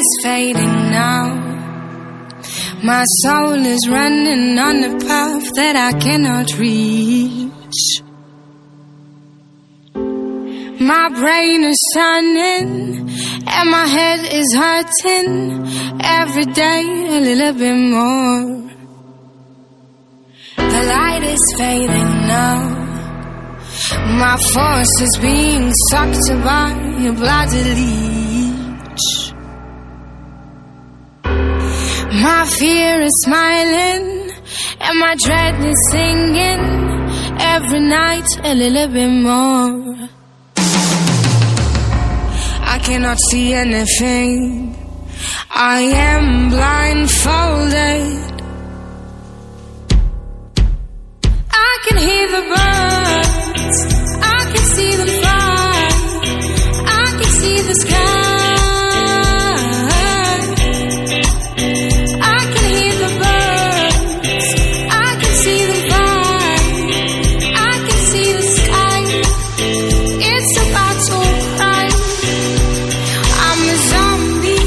is fading now. My soul is running on a path that I cannot reach. My brain is turning and my head is hurting every day a little bit more. The light is fading now. My force is being sucked by a bloody leech. My fear is smiling and my dread is singing every night a little bit more. I cannot see anything. I am blindfolded. I can hear the birds. I can see them fly. I can see the sky. I can hear the birds. I can see them fly. I can see the sky. It's a battle cry. I'm a zombie.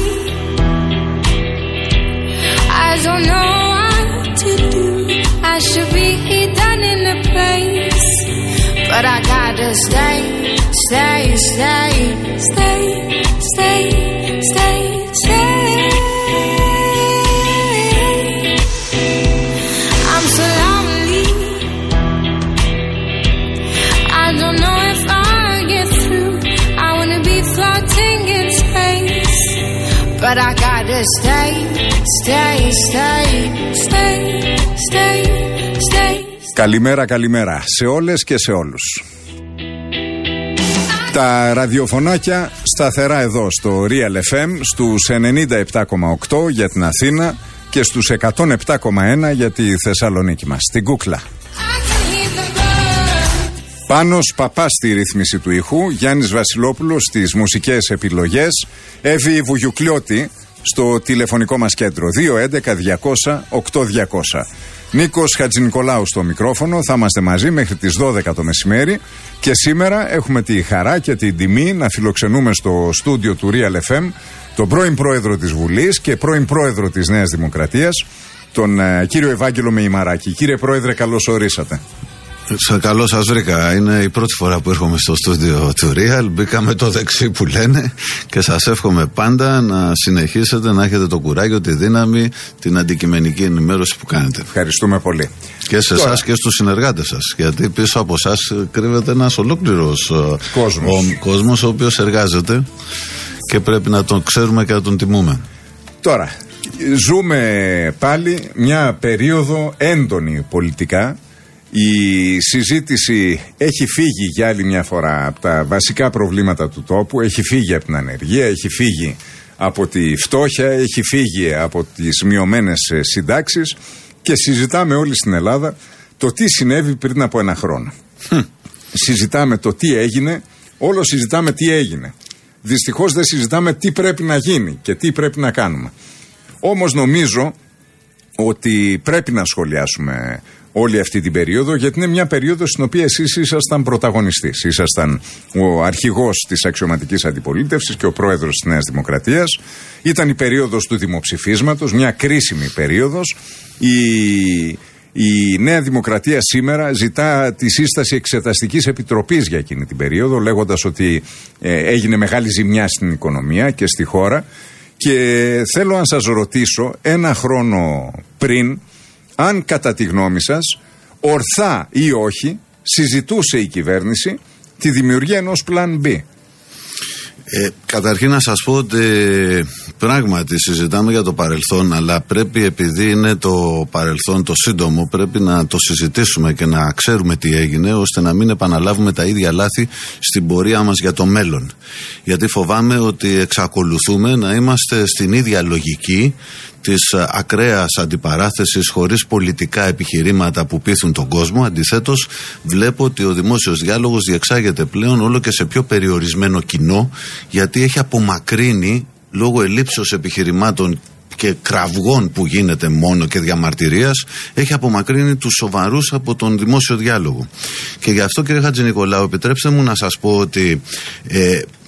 I don't know what to do. I should be done in a place, but I gotta stay, stay, stay, stay, stay, stay, stay. I'm so lonely. I don't know if I'll get through. I wanna be floating in space, but I gotta stay, stay, stay, stay, stay, stay. Καλημέρα, καλημέρα σε όλες και σε όλους. Τα ραδιοφωνάκια σταθερά εδώ στο Real FM στους 97,8 για την Αθήνα και στους 107,1 για τη Θεσσαλονίκη μας, στην Κούκλα. Πάνος Παπάς στη ρύθμιση του ήχου, Γιάννης Βασιλόπουλος στις μουσικές επιλογές, Εύη Βουγιουκλιώτη στο τηλεφωνικό μας κέντρο 211-200-8200. Νίκος Χατζηνικολάου στο μικρόφωνο, θα είμαστε μαζί μέχρι τις 12 το μεσημέρι και σήμερα έχουμε τη χαρά και την τιμή να φιλοξενούμε στο στούντιο του Real FM τον πρώην πρόεδρο της Βουλής και πρώην πρόεδρο της Νέας Δημοκρατίας, τον κύριο Ευάγγελο Μεϊμαράκη. Κύριε Πρόεδρε, καλώς ορίσατε. Καλώς σας βρήκα. Είναι η πρώτη φορά που έρχομαι στο στούντιο του Real. Μπήκαμε το δεξί που λένε και σας εύχομαι πάντα να συνεχίσετε να έχετε το κουράγιο, τη δύναμη, την αντικειμενική ενημέρωση που κάνετε. Ευχαριστούμε πολύ. Και σε εσάς και στους συνεργάτες σας. Γιατί πίσω από εσάς κρύβεται ένας ολόκληρος κόσμος ο οποίος εργάζεται και πρέπει να τον ξέρουμε και να τον τιμούμε. Τώρα, ζούμε πάλι μια περίοδο έντονη πολιτικά. Η συζήτηση έχει φύγει για άλλη μια φορά από τα βασικά προβλήματα του τόπου, έχει φύγει από την ανεργία, έχει φύγει από τη φτώχεια, έχει φύγει από τις μειωμένες συντάξεις και συζητάμε όλοι στην Ελλάδα το τι συνέβη πριν από ένα χρόνο. Συζητάμε το τι έγινε, όλο συζητάμε τι έγινε. Δυστυχώς δεν συζητάμε τι πρέπει να γίνει και τι πρέπει να κάνουμε. Όμως νομίζω ότι πρέπει να σχολιάσουμε όλη αυτή την περίοδο, γιατί είναι μια περίοδος στην οποία εσείς ήσασταν πρωταγωνιστής. Ήσασταν ο αρχηγός της αξιωματικής αντιπολίτευσης και ο πρόεδρος της Νέας Δημοκρατίας. Ήταν η περίοδος του δημοψηφίσματος, μια κρίσιμη περίοδος. Η Νέα Δημοκρατία σήμερα ζητά τη σύσταση εξεταστικής επιτροπής για εκείνη την περίοδο, λέγοντας ότι έγινε μεγάλη ζημιά στην οικονομία και στη χώρα. Και θέλω να σας ρωτήσω, ένα χρόνο πριν, αν κατά τη γνώμη σας, ορθά ή όχι, συζητούσε η κυβέρνηση τη δημιουργία ενός Plan B. Καταρχήν να σας πω ότι πράγματι συζητάμε για το παρελθόν, αλλά πρέπει, επειδή είναι το παρελθόν το σύντομο, πρέπει να το συζητήσουμε και να ξέρουμε τι έγινε, ώστε να μην επαναλάβουμε τα ίδια λάθη στην πορεία μας για το μέλλον. Γιατί φοβάμαι ότι εξακολουθούμε να είμαστε στην ίδια λογική της ακραίας αντιπαράθεσης χωρίς πολιτικά επιχειρήματα που πείθουν τον κόσμο. Αντιθέτως, βλέπω ότι ο δημόσιος διάλογος διεξάγεται πλέον όλο και σε πιο περιορισμένο κοινό, γιατί έχει απομακρύνει, λόγω ελλείψεως επιχειρημάτων και κραυγών που γίνεται μόνο και διαμαρτυρίας, έχει απομακρύνει τους σοβαρούς από τον δημόσιο διάλογο. Και γι' αυτό, κύριε Χατζηνικολάου, επιτρέψτε μου να σας πω ότι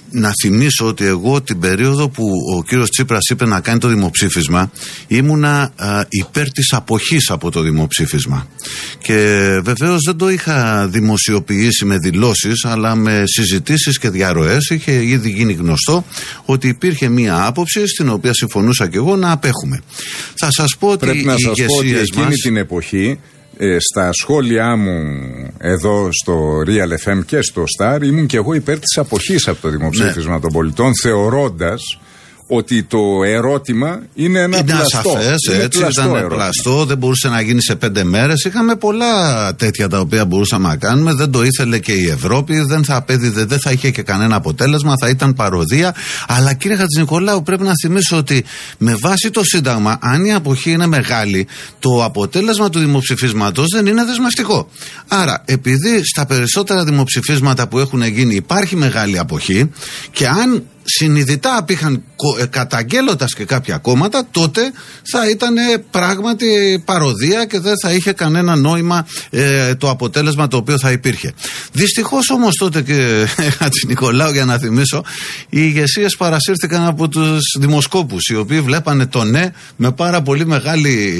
να θυμίσω ότι εγώ την περίοδο που ο κύριος Τσίπρας είπε να κάνει το δημοψήφισμα ήμουνα υπέρ της αποχής από το δημοψήφισμα, και βεβαίως δεν το είχα δημοσιοποιήσει με δηλώσεις, αλλά με συζητήσεις και διαρροές. Είχε ήδη γίνει γνωστό ότι υπήρχε μία άποψη στην οποία συμφωνούσα και εγώ να απέχουμε. Θα σας πω ότι πρέπει να σας πω ότι εκείνη την εποχή στα σχόλιά μου εδώ στο Real FM και στο Star ήμουν και εγώ υπέρ της αποχής από το δημοψήφισμα των πολιτών, θεωρώντας ότι το ερώτημα είναι ένα πλαστό. Ασαφές, ήταν πλαστό, δεν μπορούσε να γίνει σε 5 μέρες. Είχαμε πολλά τέτοια τα οποία μπορούσαμε να κάνουμε. Δεν το ήθελε και η Ευρώπη, δεν θα είχε και κανένα αποτέλεσμα, θα ήταν παροδία. Αλλά κύριε Χατζηνικολάου, πρέπει να θυμίσω ότι με βάση το Σύνταγμα, αν η αποχή είναι μεγάλη, το αποτέλεσμα του δημοψηφίσματος δεν είναι δεσμευτικό. Άρα, επειδή στα περισσότερα δημοψηφίσματα που έχουν γίνει υπάρχει μεγάλη αποχή, και αν συνειδητά απήχαν καταγγέλλοντας και κάποια κόμματα, τότε θα ήταν πράγματι παροδία και δεν θα είχε κανένα νόημα το αποτέλεσμα το οποίο θα υπήρχε. Δυστυχώς όμως τότε, και Χατζηνικολάου, για να θυμίσω, οι ηγεσίες παρασύρθηκαν από τους δημοσκόπους, οι οποίοι βλέπανε το ναι με πάρα πολύ μεγάλη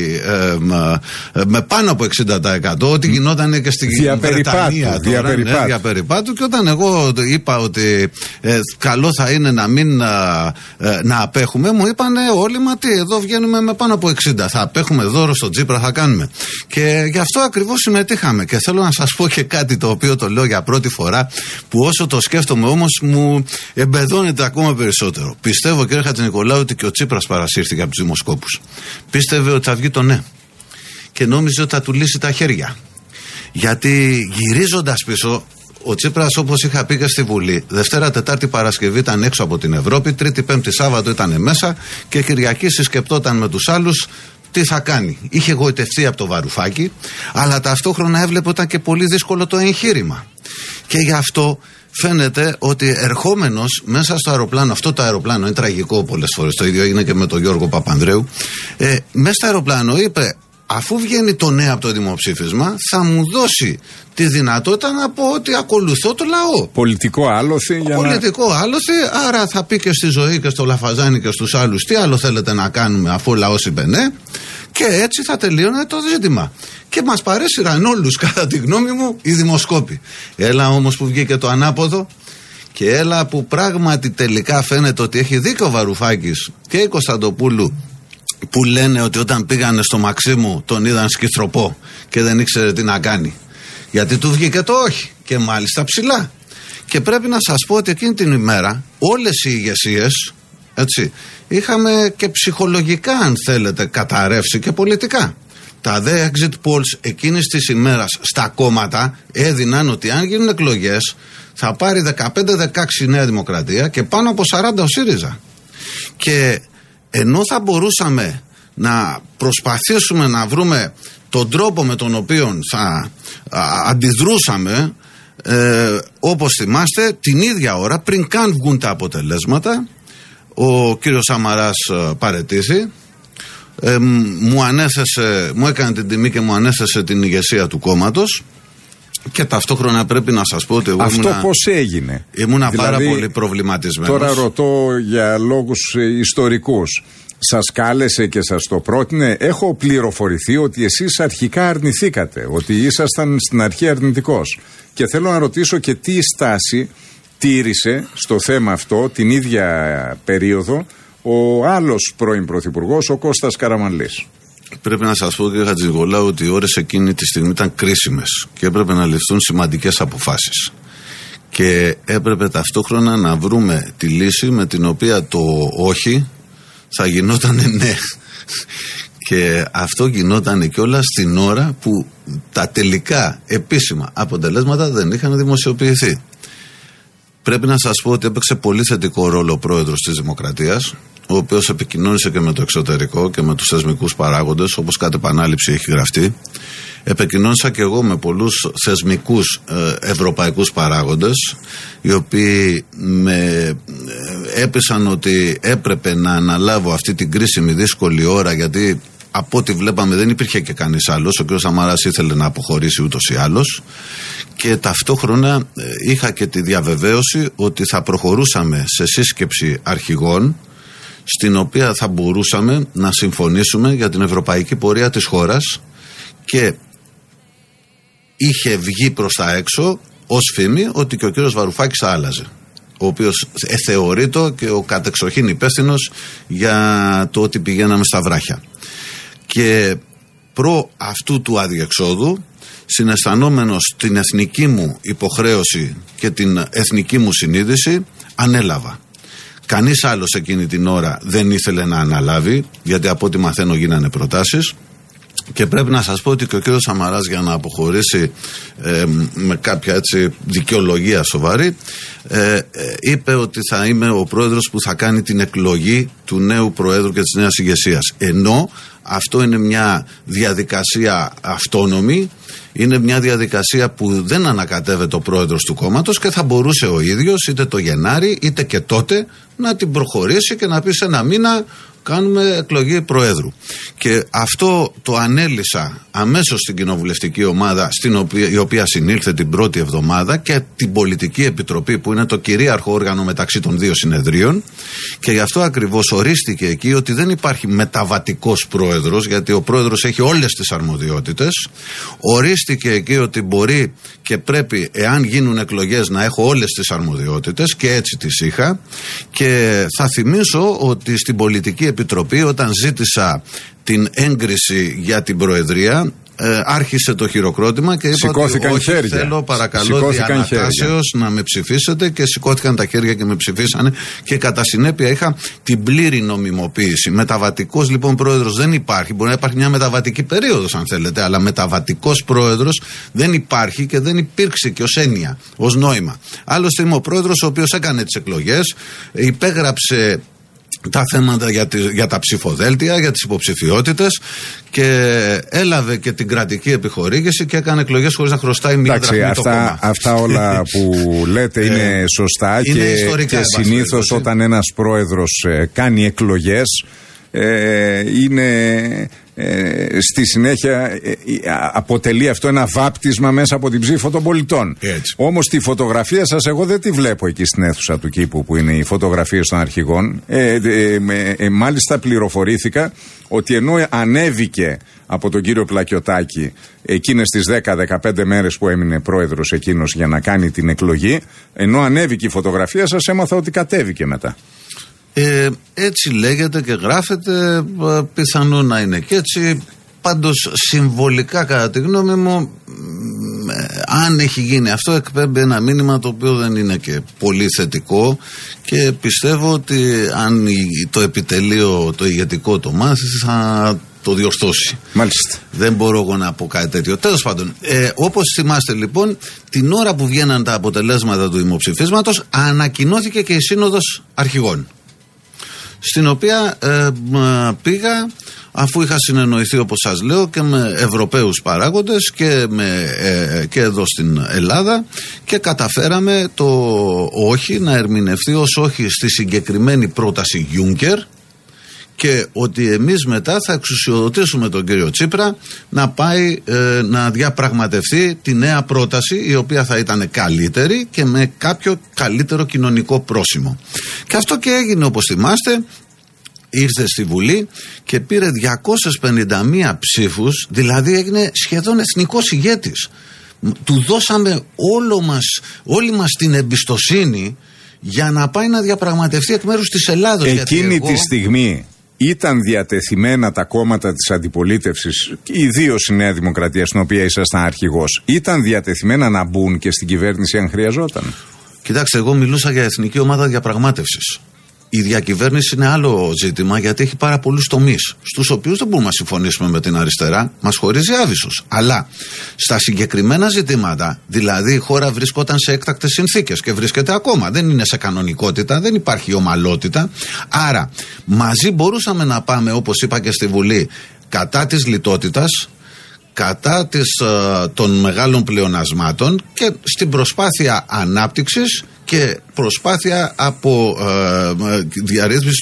με πάνω από 60%, ό,τι γινόταν και στη Βρετανία διαπεριπάτου. Και όταν εγώ είπα ότι καλό θα είναι να απέχουμε, μου είπανε όλοι, μα τι, εδώ βγαίνουμε με πάνω από 60, θα απέχουμε, δώρο στον Τσίπρα θα κάνουμε. Και γι' αυτό ακριβώς συμμετείχαμε. Και θέλω να σας πω και κάτι το οποίο το λέω για πρώτη φορά, που όσο το σκέφτομαι όμως μου εμπεδώνεται ακόμα περισσότερο. Πιστεύω, κύριε Χατζηνικολάου, ότι και ο Τσίπρας παρασύρθηκε από τους δημοσκόπους. Πίστευε ότι θα βγει το ναι και νόμιζε ότι θα του λύσει τα χέρια. Γιατί γυρίζοντας πίσω, ο Τσίπρας, όπως είχα πει και στη Βουλή, Δευτέρα, Τετάρτη, Παρασκευή ήταν έξω από την Ευρώπη, Τρίτη, Πέμπτη, Σάββατο ήταν μέσα, και Κυριακή συσκεπτόταν με τους άλλους τι θα κάνει. Είχε γοητευτεί από το Βαρουφάκι, αλλά ταυτόχρονα έβλεπε ότι ήταν και πολύ δύσκολο το εγχείρημα. Και γι' αυτό φαίνεται ότι ερχόμενος μέσα στο αεροπλάνο, αυτό το αεροπλάνο είναι τραγικό πολλές φορές, το ίδιο έγινε και με τον Γιώργο Παπανδρέου, μέσα στο αεροπλάνο είπε, αφού βγαίνει το ναι από το δημοψήφισμα, θα μου δώσει τη δυνατότητα να πω ότι ακολουθώ το λαό. Πολιτικό άλοθη. Άλοθη, άρα θα πει και στη Ζωή και στο Λαφαζάνη και στους άλλους, τι άλλο θέλετε να κάνουμε αφού ο λαός είπε ναι, και έτσι θα τελείωνε το ζήτημα. Και μας παρέσυραν όλους, κατά τη γνώμη μου, οι δημοσκόποι. Έλα όμως που βγήκε το ανάποδο, και έλα που πράγματι τελικά φαίνεται ότι έχει δίκιο ο Βαρουφάκης και η Κωνσταντοπούλου, που λένε ότι όταν πήγανε στο Μαξίμου τον είδαν σκυθροπό και δεν ήξερε τι να κάνει. Γιατί του βγήκε το όχι, και μάλιστα ψηλά. Και πρέπει να σας πω ότι εκείνη την ημέρα όλες οι ηγεσίες, έτσι, είχαμε και ψυχολογικά, αν θέλετε, καταρρεύσει και πολιτικά. Τα δε exit polls εκείνης της ημέρας στα κόμματα έδιναν ότι αν γίνουν εκλογές θα πάρει 15-16 η Νέα Δημοκρατία και πάνω από 40 ο ΣΥΡΙΖΑ. Και ενώ θα μπορούσαμε να προσπαθήσουμε να βρούμε τον τρόπο με τον οποίο θα αντιδρούσαμε, όπως θυμάστε, την ίδια ώρα, πριν καν βγουν τα αποτελέσματα, ο κύριος Σαμαράς παραιτήθη, μου έκανε την τιμή και μου ανέθεσε την ηγεσία του κόμματος. Και ταυτόχρονα πρέπει να σας πω ότι εγώ αυτό πώς έγινε? Ήμουνα πάρα πολύ προβληματισμένος. Τώρα ρωτώ για λόγους ιστορικούς. Σας κάλεσε και σας το πρότεινε? Έχω πληροφορηθεί ότι εσείς αρχικά αρνηθήκατε, ότι ήσασταν στην αρχή αρνητικός. Και θέλω να ρωτήσω και τι στάση τήρησε στο θέμα αυτό την ίδια περίοδο ο άλλος πρώην πρωθυπουργός, ο Κώστας Καραμανλής. Πρέπει να σας πω, κύριε Χατζηνικολάου, ότι οι ώρες εκείνη τη στιγμή ήταν κρίσιμες και έπρεπε να ληφθούν σημαντικές αποφάσεις. Και έπρεπε ταυτόχρονα να βρούμε τη λύση με την οποία το όχι θα γινόταν ναι. Και αυτό γινόταν κιόλας στην ώρα που τα τελικά επίσημα αποτελέσματα δεν είχαν δημοσιοποιηθεί. Πρέπει να σας πω ότι έπαιξε πολύ θετικό ρόλο ο πρόεδρος της Δημοκρατίας, ο οποίος επικοινώνησε και με το εξωτερικό και με τους θεσμικούς παράγοντες, όπως κατ' επανάληψη έχει γραφτεί. Επικοινώνησα και εγώ με πολλούς θεσμικούς ευρωπαϊκούς παράγοντες, οι οποίοι με έπεισαν ότι έπρεπε να αναλάβω αυτή την κρίσιμη δύσκολη ώρα, γιατί από ό,τι βλέπαμε δεν υπήρχε και κανείς άλλος. Ο κ. Σαμαράς ήθελε να αποχωρήσει ούτως ή άλλως. Και ταυτόχρονα είχα και τη διαβεβαίωση ότι θα προχωρούσαμε σε σύσκεψη αρχηγών, στην οποία θα μπορούσαμε να συμφωνήσουμε για την ευρωπαϊκή πορεία της χώρας, και είχε βγει προς τα έξω ως φήμη ότι και ο κύριος Βαρουφάκης θα άλλαζε, ο οποίος θεωρείται και ο κατεξοχήν υπεύθυνος για το ότι πηγαίναμε στα βράχια. Και προ αυτού του αδιεξόδου, συναισθανόμενος την εθνική μου υποχρέωση και την εθνική μου συνείδηση, ανέλαβα. Κανείς άλλος εκείνη την ώρα δεν ήθελε να αναλάβει, γιατί από ό,τι μαθαίνω γίνανε προτάσεις. Και πρέπει να σας πω ότι και ο κύριος Σαμαράς, για να αποχωρήσει με κάποια έτσι δικαιολογία σοβαρή, είπε ότι θα είμαι ο πρόεδρος που θα κάνει την εκλογή του νέου προέδρου και της νέας ηγεσίας. Ενώ αυτό είναι μια διαδικασία αυτόνομη, είναι μια διαδικασία που δεν ανακατεύεται ο πρόεδρος του κόμματος και θα μπορούσε ο ίδιος είτε το Γενάρη είτε και τότε να την προχωρήσει και να πει σε ένα μήνα κάνουμε εκλογή προέδρου. Και αυτό το ανέλησα αμέσως στην κοινοβουλευτική ομάδα, η οποία συνήλθε την πρώτη εβδομάδα, και την πολιτική επιτροπή, που είναι το κυρίαρχο όργανο μεταξύ των δύο συνεδρίων, και γι' αυτό ακριβώς ορίστηκε εκεί ότι δεν υπάρχει μεταβατικός πρόεδρος, γιατί ο πρόεδρος έχει όλες τις αρμοδιότητες. Ορίστηκε εκεί ότι μπορεί και πρέπει, εάν γίνουν εκλογές, να έχω όλες τις αρμοδιότητες, και έτσι τις είχα. Και θα θυμίσω ότι στην πολιτική επιτροπή, όταν ζήτησα την έγκριση για την προεδρία, άρχισε το χειροκρότημα και είπα σηκώθηκαν ότι όχι, χέρια. θέλω παρακαλώ διανατάσεως να με ψηφίσετε, και σηκώθηκαν τα χέρια και με ψηφίσανε, και κατά συνέπεια είχα την πλήρη νομιμοποίηση. Μεταβατικός λοιπόν πρόεδρος δεν υπάρχει. Μπορεί να υπάρχει μια μεταβατική περίοδος αν θέλετε, αλλά μεταβατικός πρόεδρος δεν υπάρχει και δεν υπήρξε και ως έννοια, ως νόημα. Άλλωστε είμαι ο πρόεδρος ο οποίος έκανε τις εκλογές, υπέγραψε τα θέματα για τα ψηφοδέλτια, για τις υποψηφιότητες, και έλαβε και την κρατική επιχορήγηση και έκανε εκλογές χωρίς να χρωστάει μία δραχμή το κόμμα. Αυτά όλα που λέτε είναι σωστά, και συνήθως όταν ένας πρόεδρος κάνει εκλογές είναι στη συνέχεια αποτελεί αυτό ένα βάπτισμα μέσα από την ψήφο των πολιτών. Όμως τη φωτογραφία σας εγώ δεν τη βλέπω εκεί στην αίθουσα του κήπου που είναι οι φωτογραφίες των αρχηγών. Μάλιστα πληροφορήθηκα ότι ενώ ανέβηκε από τον κύριο Πλακιωτάκη εκείνες τις 10-15 μέρες που έμεινε πρόεδρος εκείνος για να κάνει την εκλογή, ενώ ανέβηκε η φωτογραφία σας, έμαθα ότι κατέβηκε μετά. Έτσι λέγεται και γράφεται, πιθανό να είναι και έτσι. Πάντως συμβολικά κατά τη γνώμη μου, αν έχει γίνει αυτό, εκπέμπει ένα μήνυμα το οποίο δεν είναι και πολύ θετικό, και πιστεύω ότι αν το επιτελείο το ηγετικό το μάθει θα το διορθώσει. Μάλιστα. Δεν μπορώ εγώ να πω κάτι τέτοιο. Τέλος πάντων, όπως θυμάστε λοιπόν, την ώρα που βγαίναν τα αποτελέσματα του δημοψηφίσματος, ανακοινώθηκε και η Σύνοδος Αρχηγών, στην οποία πήγα αφού είχα συνεννοηθεί, όπως σας λέω, και με Ευρωπαίους παράγοντες και εδώ στην Ελλάδα, και καταφέραμε το όχι να ερμηνευτεί ως όχι στη συγκεκριμένη πρόταση Juncker, και ότι εμείς μετά θα εξουσιοδοτήσουμε τον κύριο Τσίπρα να πάει να διαπραγματευτεί τη νέα πρόταση, η οποία θα ήταν καλύτερη και με κάποιο καλύτερο κοινωνικό πρόσημο. Και αυτό και έγινε, όπως θυμάστε. Ήρθε στη Βουλή και πήρε 251 ψήφους, δηλαδή έγινε σχεδόν εθνικός ηγέτης. Του δώσαμε όλη μας την εμπιστοσύνη για να πάει να διαπραγματευτεί εκ μέρους της Ελλάδος. Εκείνη τη στιγμή ήταν διατεθειμένα τα κόμματα της αντιπολίτευσης, ιδίως η Νέα Δημοκρατία, στην οποία ήσασταν αρχηγός, ήταν διατεθειμένα να μπουν και στην κυβέρνηση αν χρειαζόταν? Κοιτάξτε, εγώ μιλούσα για εθνική ομάδα διαπραγμάτευσης. Η διακυβέρνηση είναι άλλο ζήτημα, γιατί έχει πάρα πολλούς τομείς, στους οποίους δεν μπορούμε να συμφωνήσουμε με την αριστερά, μας χωρίζει άβυσσος. Αλλά στα συγκεκριμένα ζητήματα, δηλαδή η χώρα βρισκόταν σε έκτακτες συνθήκες και βρίσκεται ακόμα, δεν είναι σε κανονικότητα, δεν υπάρχει ομαλότητα. Άρα μαζί μπορούσαμε να πάμε, όπως είπα και στη Βουλή, κατά της λιτότητας, κατά των μεγάλων πλεονασμάτων, και στην προσπάθεια ανάπτυξης και προσπάθεια από διαρρύθμιση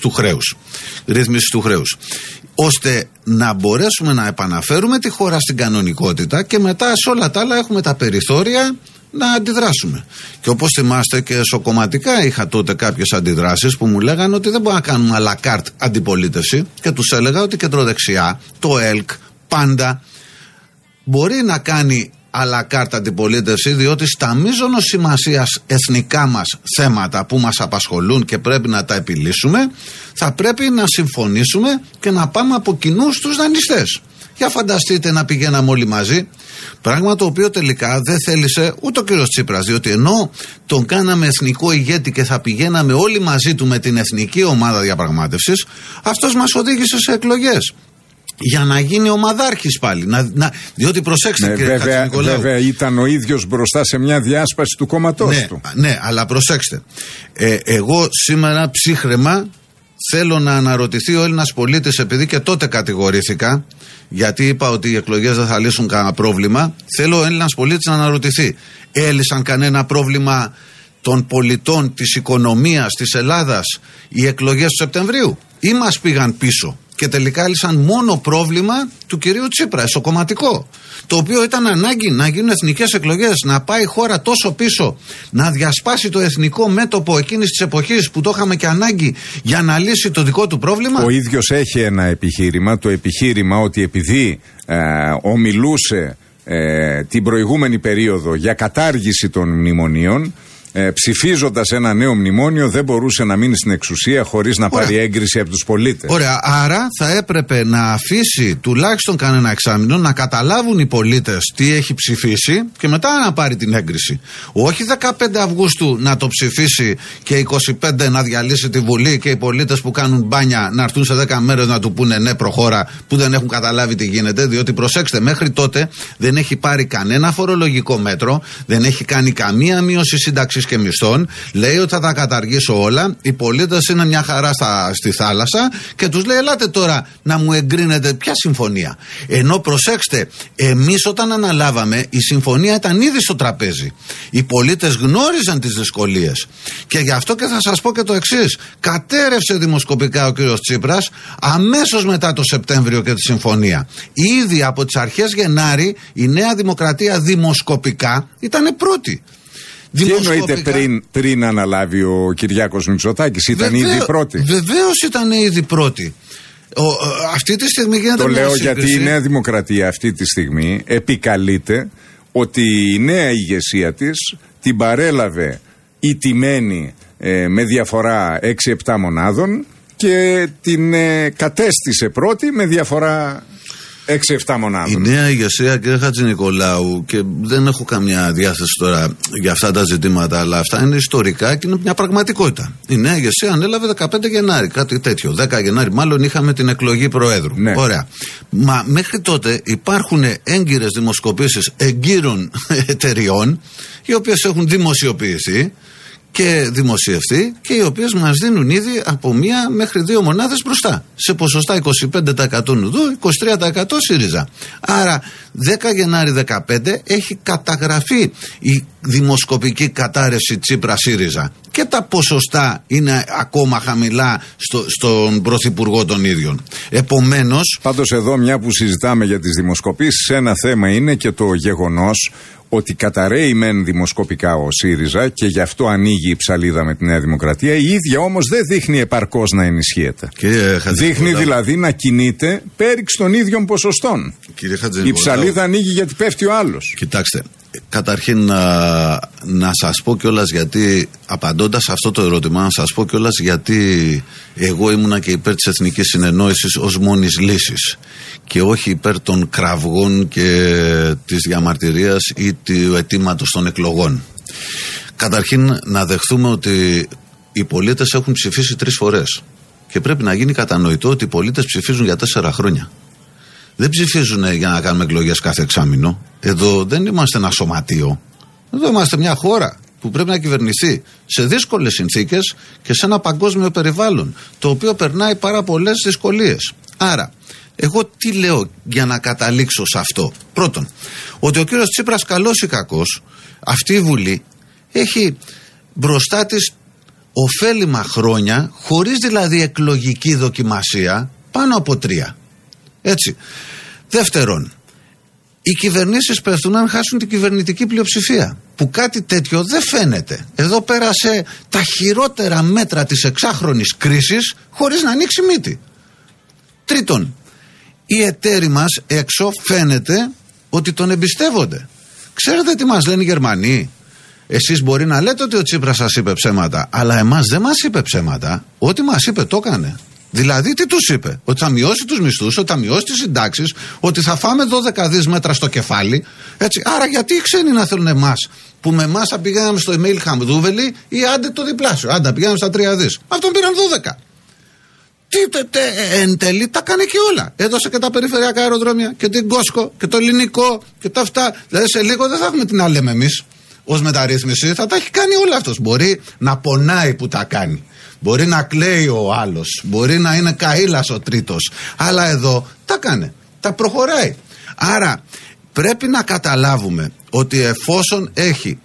του χρέους, ώστε να μπορέσουμε να επαναφέρουμε τη χώρα στην κανονικότητα και μετά σε όλα τα άλλα έχουμε τα περιθώρια να αντιδράσουμε. Και όπως θυμάστε, και εσωκομματικά είχα τότε κάποιες αντιδράσεις που μου λέγανε ότι δεν μπορούμε να κάνουμε à la carte αντιπολίτευση, και τους έλεγα ότι η κεντροδεξιά, το ΕΛΚ, πάντα μπορεί να κάνει à la carte αντιπολίτευση, διότι στα μείζωνος σημασίας εθνικά μας θέματα που μας απασχολούν και πρέπει να τα επιλύσουμε, θα πρέπει να συμφωνήσουμε και να πάμε από κοινού στους δανειστές. Για φανταστείτε να πηγαίναμε όλοι μαζί, πράγμα το οποίο τελικά δεν θέλησε ούτε ο κύριος Τσίπρας, διότι ενώ τον κάναμε εθνικό ηγέτη και θα πηγαίναμε όλοι μαζί του με την εθνική ομάδα διαπραγμάτευσης, αυτός μας οδήγησε σε εκλογές. Για να γίνει ομαδάρχης πάλι. Διότι προσέξτε, κύριε Χατζηνικολάου. Βέβαια ήταν ο ίδιος μπροστά σε μια διάσπαση του κόμματός του. Ναι, αλλά προσέξτε. Εγώ σήμερα ψύχραιμα θέλω να αναρωτηθεί ο Έλληνας πολίτης, επειδή και τότε κατηγορήθηκα, γιατί είπα ότι οι εκλογές δεν θα λύσουν κανένα πρόβλημα. Θέλω ο Έλληνας πολίτης να αναρωτηθεί, έλυσαν κανένα πρόβλημα των πολιτών, της οικονομίας της Ελλάδας οι εκλογές του Σεπτεμβρίου, ή μας πήγαν πίσω και τελικά έλυσαν μόνο πρόβλημα του κυρίου Τσίπρα, εσωκομματικό, το οποίο ήταν ανάγκη να γίνουν εθνικές εκλογές, να πάει η χώρα τόσο πίσω, να διασπάσει το εθνικό μέτωπο εκείνης της εποχής που το είχαμε και ανάγκη για να λύσει το δικό του πρόβλημα. Ο ίδιος έχει ένα επιχείρημα, το επιχείρημα ότι επειδή ομιλούσε την προηγούμενη περίοδο για κατάργηση των μνημονίων, ψηφίζοντας ένα νέο μνημόνιο, δεν μπορούσε να μείνει στην εξουσία χωρίς να πάρει έγκριση από τους πολίτες. Ωραία, άρα θα έπρεπε να αφήσει τουλάχιστον κανένα εξάμηνο να καταλάβουν οι πολίτες τι έχει ψηφίσει και μετά να πάρει την έγκριση. Όχι 15 Αυγούστου να το ψηφίσει και 25 να διαλύσει τη Βουλή και οι πολίτες που κάνουν μπάνια να έρθουν σε 10 μέρες να του πούνε ναι, προχώρα, που δεν έχουν καταλάβει τι γίνεται. Διότι προσέξτε, μέχρι τότε δεν έχει πάρει κανένα φορολογικό μέτρο, δεν έχει κάνει καμία μείωση σύνταξης και μισθών, λέει ότι θα τα καταργήσω όλα. Οι πολίτες είναι μια χαρά στη θάλασσα και τους λέει ελάτε τώρα να μου εγκρίνετε ποια συμφωνία. Ενώ προσέξτε, εμείς όταν αναλάβαμε η συμφωνία ήταν ήδη στο τραπέζι. Οι πολίτες γνώριζαν τις δυσκολίες και γι' αυτό και θα σας πω και το εξής. Κατέρευσε δημοσκοπικά ο κύριος Τσίπρας αμέσως μετά το Σεπτέμβριο και τη συμφωνία. Ήδη από τις αρχές Γενάρη η Νέα Δημοκρατία δημοσκοπικά ήταν πρώτη. Τι εννοείται πριν αναλάβει ο Κυριάκος Μητσοτάκης, ήταν ήδη πρώτη? Βεβαίως ήταν ήδη πρώτη. Αυτή τη στιγμή γίνεται το μια λέω σύγκριση. Γιατί η Νέα Δημοκρατία αυτή τη στιγμή επικαλείται ότι η νέα ηγεσία της την παρέλαβε ηττημένη με διαφορά 6-7 μονάδων και την κατέστησε πρώτη με διαφορά 6-7 μονάδων. Η νέα ηγεσία, κύριε Χατζηνικολάου, και δεν έχω καμιά διάθεση τώρα για αυτά τα ζητήματα, αλλά αυτά είναι ιστορικά και είναι μια πραγματικότητα. Η νέα ηγεσία ανέλαβε 15 Γενάρη, κάτι τέτοιο. 10 Γενάρη, μάλλον είχαμε την εκλογή Προέδρου. Ναι. Ωραία. Μα μέχρι τότε υπάρχουν έγκυρες δημοσκοπήσεις εγκύρων εταιριών, οι οποίες έχουν δημοσιοποιηθεί και δημοσιευτεί και οι οποίες μας δίνουν ήδη από 1 μέχρι 2 μονάδες μπροστά. Σε ποσοστά 25% Νουδού, 23% ΣΥΡΙΖΑ. Άρα 10 Γενάρη 15 έχει καταγραφεί η δημοσκοπική κατάρρευση Τσίπρα-ΣΥΡΙΖΑ και τα ποσοστά είναι ακόμα χαμηλά στον Πρωθυπουργό των ίδιων. Επομένως... Πάντως εδώ, μια που συζητάμε για τις δημοσκοπήσεις, ένα θέμα είναι και το γεγονός ότι καταραίει μεν δημοσκοπικά ο ΣΥΡΙΖΑ και γι' αυτό ανοίγει η ψαλίδα με τη Νέα Δημοκρατία. Η ίδια όμως δεν δείχνει επαρκώς να ενισχύεται. Δείχνει δηλαδή να κινείται πέριξ των ίδιων ποσοστών. Η ψαλίδα ανοίγει γιατί πέφτει ο άλλος. Κοιτάξτε, καταρχήν να σας πω κιόλας γιατί, απαντώντας σε αυτό το ερώτημα, να σας πω κιόλας γιατί εγώ ήμουνα και υπέρ της εθνικής συνεννόησης ως μόνης λύσης και όχι υπέρ των κραυγών και της διαμαρτυρίας ή του αιτήματος των εκλογών. Καταρχήν να δεχθούμε ότι οι πολίτες έχουν ψηφίσει 3 φορές και πρέπει να γίνει κατανοητό ότι οι πολίτες ψηφίζουν για 4 χρόνια. Δεν ψηφίζουν για να κάνουμε εκλογές κάθε εξάμηνο. Εδώ δεν είμαστε ένα σωματείο. Εδώ είμαστε μια χώρα που πρέπει να κυβερνηθεί σε δύσκολες συνθήκες και σε ένα παγκόσμιο περιβάλλον, το οποίο περνάει πάρα πολλές δυσκολίες. Άρα, εγώ τι λέω για να καταλήξω σε αυτό? Πρώτον, ότι ο κύριος Τσίπρας, καλός ή κακός, αυτή η Βουλή έχει μπροστά της ωφέλιμα χρόνια, χωρίς δηλαδή εκλογική δοκιμασία, πάνω από 3. Έτσι. Δεύτερον, οι κυβερνήσεις πέφτουν αν χάσουν την κυβερνητική πλειοψηφία, που κάτι τέτοιο δεν φαίνεται. Εδώ πέρασε τα χειρότερα μέτρα της εξάχρονης κρίσης χωρίς να ανοίξει μύτη. Τρίτον, οι εταίροι μας έξω φαίνεται ότι τον εμπιστεύονται. Ξέρετε τι μας λένε οι Γερμανοί? Εσείς μπορεί να λέτε ότι ο Τσίπρας σας είπε ψέματα, αλλά εμάς δεν μας είπε ψέματα. Ό,τι μας είπε το έκανε. Δηλαδή τι τους είπε? Ότι θα μειώσει τους μισθούς, ότι θα μειώσει τις συντάξεις, ότι θα φάμε 12 δις μέτρα στο κεφάλι. Έτσι. Άρα γιατί οι ξένοι να θέλουν εμάς, που με εμάς θα πηγαίναμε στο email Χαμδούβελη, ή άντε το διπλάσιο, άντε πηγαίναμε στα 3 δις. Αυτόν πήραν 12. Εν τέλει τα κάνει και όλα. Έδωσε και τα περιφερειακά αεροδρόμια και την Κόσκο και το ελληνικό και τα αυτά. Δηλαδή σε λίγο δεν θα έχουμε την να λέμε εμείς ως μεταρρύθμιση, θα τα έχει κάνει όλα αυτός. Μπορεί να πονάει που τα κάνει. Μπορεί να κλαίει ο άλλος. Μπορεί να είναι καΐλας ο τρίτος. Αλλά εδώ τα κάνει. Τα προχωράει. Άρα πρέπει να καταλάβουμε ότι εφόσον έχει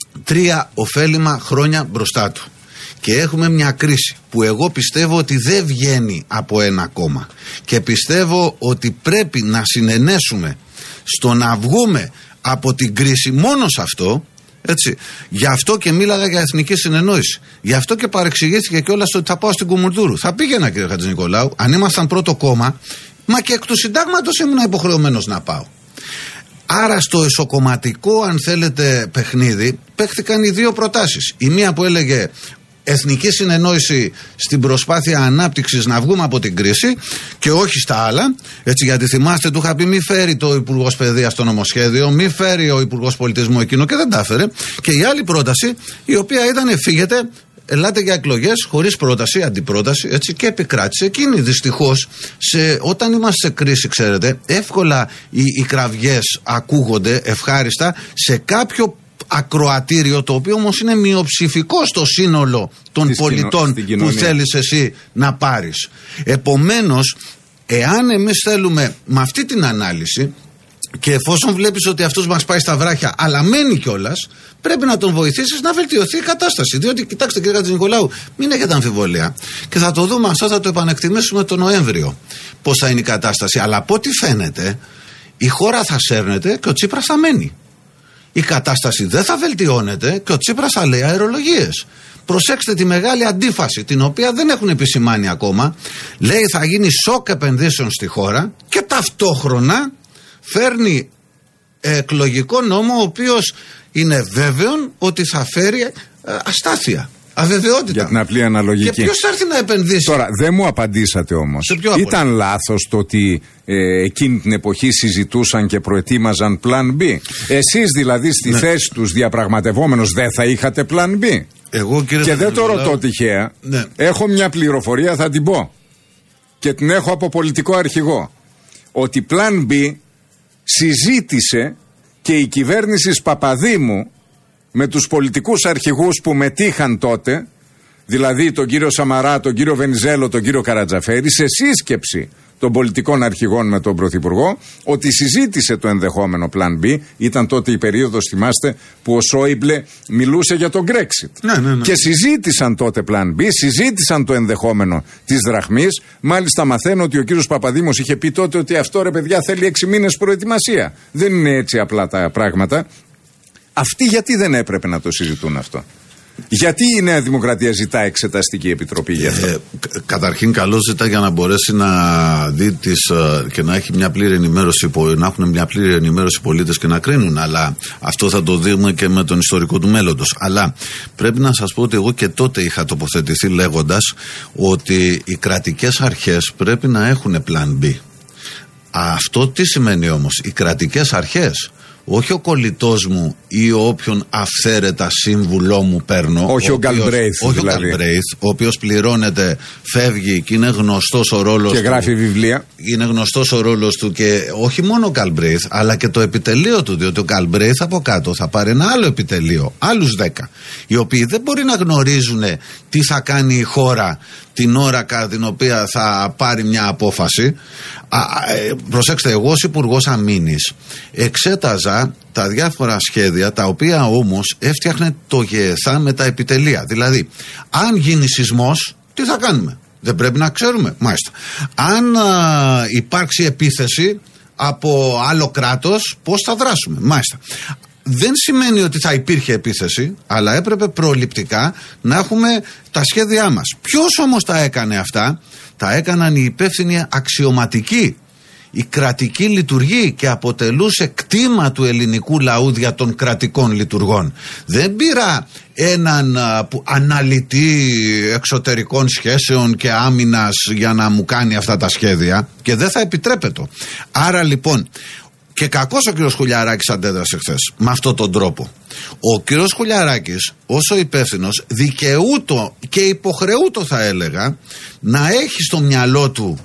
3 ωφέλιμα χρόνια μπροστά του και έχουμε μια κρίση που εγώ πιστεύω ότι δεν βγαίνει από ένα κόμμα και πιστεύω ότι πρέπει να συνενέσουμε στο να βγούμε από την κρίση μόνο σε αυτό, έτσι. Γι' αυτό και μίλαγα για εθνική συνεννόηση. Γι' αυτό και παρεξηγήθηκε κιόλας ότι θα πάω στην Κουμουνδούρου. Θα πήγαινα, κύριε Χατζηνικολάου, αν ήμασταν πρώτο κόμμα, μα και εκ του συντάγματος ήμουν υποχρεωμένος να πάω. Άρα στο εσωκομματικό, αν θέλετε, παιχνίδι, παίχθηκαν οι 2 προτάσεις. Η μία που έλεγε εθνική συνεννόηση στην προσπάθεια ανάπτυξης να βγούμε από την κρίση και όχι στα άλλα. Έτσι, γιατί θυμάστε, του είχα πει μη φέρει το Υπουργός Παιδείας στο νομοσχέδιο, μη φέρει ο Υπουργός Πολιτισμού εκείνο, και δεν τα έφερε. Και η άλλη πρόταση, η οποία ήταν φύγετε, ελάτε για εκλογές, χωρίς πρόταση, αντιπρόταση, έτσι, και επικράτησε εκείνη. Δυστυχώς, όταν είμαστε σε κρίση, ξέρετε, εύκολα οι κραυγές ακούγονται ευχάριστα σε κάποιο ακροατήριο, το οποίο όμως είναι μειοψηφικό στο σύνολο των πολιτών που θέλεις εσύ να πάρεις. Επομένως, εάν εμείς θέλουμε με αυτή την ανάλυση, και εφόσον βλέπεις ότι αυτός μας πάει στα βράχια αλλά μένει κιόλας, πρέπει να τον βοηθήσεις να βελτιωθεί η κατάσταση. Διότι, κοιτάξτε κύριε Χατζηνικολάου, μην έχετε αμφιβολία, και θα το δούμε αυτό, θα το επανεκτιμήσουμε τον Νοέμβριο πώς θα είναι η κατάσταση. Αλλά από ό,τι φαίνεται η χώρα θα σέρνεται και ο Τσίπρας θα μένει. Η κατάσταση δεν θα βελτιώνεται και ο Τσίπρας θα λέει αερολογίες. Προσέξτε τη μεγάλη αντίφαση, την οποία δεν έχουν επισημάνει ακόμα. Λέει θα γίνει σοκ επενδύσεων στη χώρα και ταυτόχρονα φέρνει εκλογικό νόμο ο οποίος είναι βέβαιο ότι θα φέρει αστάθεια, αβεβαιότητα. Για την απλή αναλογική. Και ποιος θα έρθει να επενδύσει? Τώρα δεν μου απαντήσατε όμως. Ήταν λάθος το ότι εκείνη την εποχή συζητούσαν και προετοίμαζαν Plan B? Εσείς δηλαδή στη θέση τους διαπραγματευόμενος δεν θα είχατε Plan B? Εγώ, κύριε, και δεν το ρωτώ τυχαία. Έχω μια πληροφορία, θα την πω, και την έχω από πολιτικό αρχηγό, ότι Plan B συζήτησε και η κυβέρνηση Παπαδήμου με τους πολιτικούς αρχηγούς που μετήχαν τότε, δηλαδή τον κύριο Σαμαρά, τον κύριο Βενιζέλο, τον κύριο Καρατζαφέρη, σε σύσκεψη των πολιτικών αρχηγών με τον Πρωθυπουργό, ότι συζήτησε το ενδεχόμενο Plan B. Ήταν τότε η περίοδος, θυμάστε, που ο Σόιμπλε μιλούσε για το Brexit. Ναι. Και συζήτησαν τότε Plan B, συζήτησαν το ενδεχόμενο της δραχμής. Μάλιστα μαθαίνω ότι ο κύριος Παπαδήμος είχε πει τότε ότι αυτό, ρε παιδιά, θέλει 6 μήνες προετοιμασία. Δεν είναι έτσι απλά τα πράγματα. Αυτοί γιατί δεν έπρεπε να το συζητούν αυτό? Γιατί η Νέα Δημοκρατία ζητά εξεταστική επιτροπή γι' αυτό? Καταρχήν καλώς ζητά για να μπορέσει να δει και να έχει μια πλήρη ενημέρωση, να έχουν μια πλήρη ενημέρωση οι πολίτες και να κρίνουν. Αλλά αυτό θα το δούμε και με τον ιστορικό του μέλλοντος. Αλλά πρέπει να σας πω ότι εγώ και τότε είχα τοποθετηθεί λέγοντας ότι οι κρατικές αρχές πρέπει να έχουν Plan B. Αυτό τι σημαίνει όμως? Οι κρατικές αρχές, όχι ο κολλητός μου ή όποιον αυθαίρετα σύμβουλό μου παίρνω. Όχι ο Γκαλμπρέιθ. Όχι δηλαδή. Ο Γκαλμπρέιθ, ο οποίος πληρώνεται, φεύγει και είναι γνωστός ο ρόλος του. Και γράφει βιβλία. Είναι γνωστός ο ρόλος του, και όχι μόνο ο Γκαλμπρέιθ, αλλά και το επιτελείο του. Διότι ο Γκαλμπρέιθ από κάτω θα πάρει ένα άλλο επιτελείο, άλλους 10, οι οποίοι δεν μπορεί να γνωρίζουν τι θα κάνει η χώρα, την ώρα κατά την οποία θα πάρει μια απόφαση. Προσέξτε, εγώ ως Υπουργός Αμήνης εξέταζα τα διάφορα σχέδια, τα οποία όμως έφτιαχνε το ΓΕΘΑ με τα επιτελεία. Δηλαδή, αν γίνει σεισμός, τι θα κάνουμε? Δεν πρέπει να ξέρουμε? Μάλιστα. Αν υπάρξει επίθεση από άλλο κράτος, πώς θα δράσουμε? Μάλιστα. Δεν σημαίνει ότι θα υπήρχε επίθεση, αλλά έπρεπε προληπτικά να έχουμε τα σχέδιά μας. Ποιος όμως τα έκανε αυτά? Τα έκαναν οι υπεύθυνοι αξιωματικοί, η κρατική λειτουργή, και αποτελούσε κτήμα του ελληνικού λαού δια των κρατικών λειτουργών. Δεν πήρα έναν αναλυτή εξωτερικών σχέσεων και άμυνας για να μου κάνει αυτά τα σχέδια, και δεν θα επιτρέπεται. Άρα λοιπόν, και κακώς ο κύριος Χουλιαράκης αντέδρασε χθες με αυτόν τον τρόπο. Ο κύριος Χουλιαράκης, όσο υπεύθυνος, δικαιούτο και υποχρεούτο, θα έλεγα, να έχει στο μυαλό του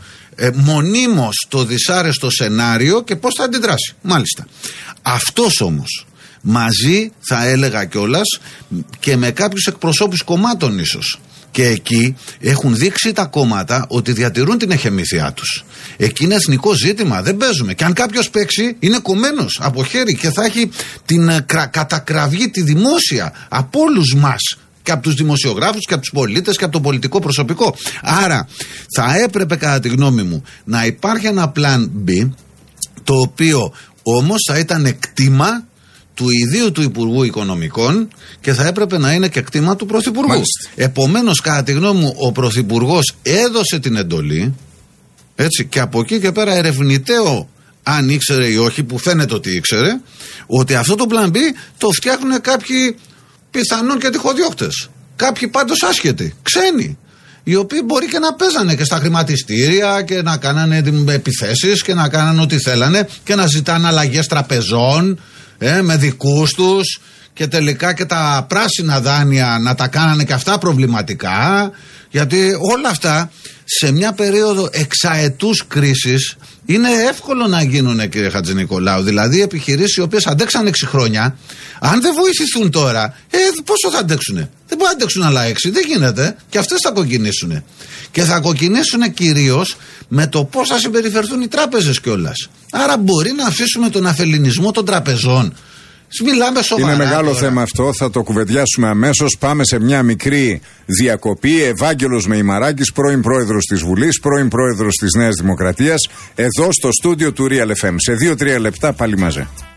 μονίμως το δυσάρεστο σενάριο και πώς θα αντιδράσει. Μάλιστα. Αυτός όμως, μαζί θα έλεγα κιόλας και με κάποιους εκπροσώπους κομμάτων ίσως, και εκεί έχουν δείξει τα κόμματα ότι διατηρούν την εχεμήθεια τους. Εκεί είναι εθνικό ζήτημα, δεν παίζουμε. Και αν κάποιος παίξει, είναι κομμένος από χέρι και θα έχει την κατακραυγή, τη δημόσια, από όλους μας, και από τους δημοσιογράφους και από τους πολίτες και από το πολιτικό προσωπικό. Άρα θα έπρεπε, κατά τη γνώμη μου, να υπάρχει ένα plan B, το οποίο όμως θα ήταν κτήμα του ιδίου του Υπουργού Οικονομικών και θα έπρεπε να είναι και κτήμα του Πρωθυπουργού. Μάλιστα. Επομένως, κατά τη γνώμη μου, ο Πρωθυπουργός έδωσε την εντολή, έτσι, και από εκεί και πέρα ερευνητέο, αν ήξερε ή όχι, που φαίνεται ότι ήξερε, ότι αυτό το plan B το φτιάχνουν κάποιοι πιθανόν και τυχοδιώκτες. Κάποιοι πάντως άσχετοι, ξένοι, οι οποίοι μπορεί και να παίζανε και στα χρηματιστήρια και να κάνανε επιθέσεις και να κάνανε ό,τι θέλανε και να ζητάνε αλλαγές τραπεζών με δικούς τους, και τελικά και τα πράσινα δάνεια να τα κάνανε και αυτά προβληματικά, γιατί όλα αυτά σε μια περίοδο εξαετούς κρίσης είναι εύκολο να γίνουν, κύριε Χατζηνικολάου. Δηλαδή επιχειρήσεις οι οποίες αντέξαν 6 χρόνια, αν δεν βοηθηθούν τώρα, πόσο θα αντέξουνε? Δεν μπορούν να αντέξουν άλλα 6, δεν γίνεται. Και αυτές θα κοκκινήσουν. Και θα κοκκινήσουν κυρίως με το πώς θα συμπεριφερθούν οι τράπεζες κιόλας. Άρα μπορεί να αφήσουμε τον αφελινισμό των τραπεζών? Μιλάμε σοβαρά. Είναι μεγάλο τώρα θέμα αυτό, θα το κουβεντιάσουμε αμέσως. Πάμε σε μια μικρή διακοπή. Ευάγγελος Μεϊμαράκης, πρώην πρόεδρος της Βουλής, πρώην πρόεδρος της Νέας Δημοκρατίας, εδώ στο στούντιο του Real FM. Σε 2-3 λεπτά πάλι μαζί.